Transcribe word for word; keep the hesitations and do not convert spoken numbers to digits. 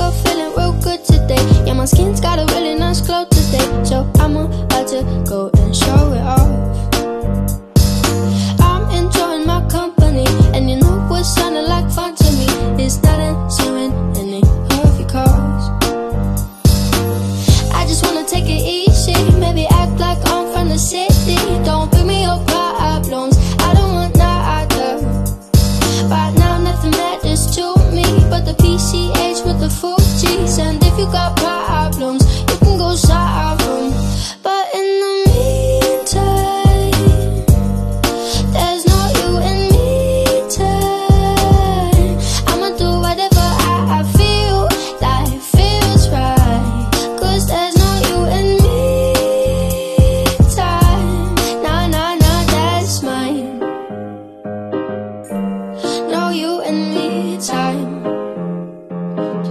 up feeling real good today. Yeah, my skin's got a really nice glow today. So I'm about to go and show it off. I'm enjoying my company, and you know what's sounding like fun to me is dancing in any of your cars. I just wanna take it easy, maybe act like I'm from the city. Don't bring me up problems, I don't want nada. Right now nothing matters to me but the P C H with the full G's. And if you got problems,